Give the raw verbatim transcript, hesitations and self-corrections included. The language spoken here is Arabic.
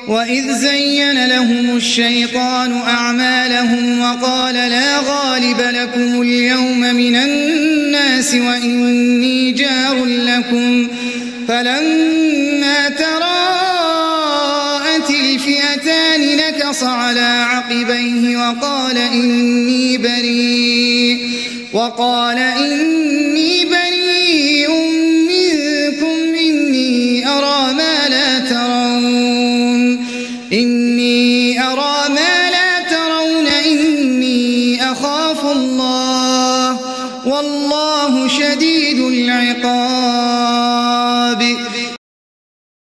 وإذ زين لهم الشيطان أعمالهم وقال لا غالب لكم اليوم من الناس وإني جار لكم فلما تراءت الفئتان نكص على عقبيه وقال إني بريء وقال إني بريء منكم إني أرى ما لا ترون إني أرى ما لا ترون إني أخاف الله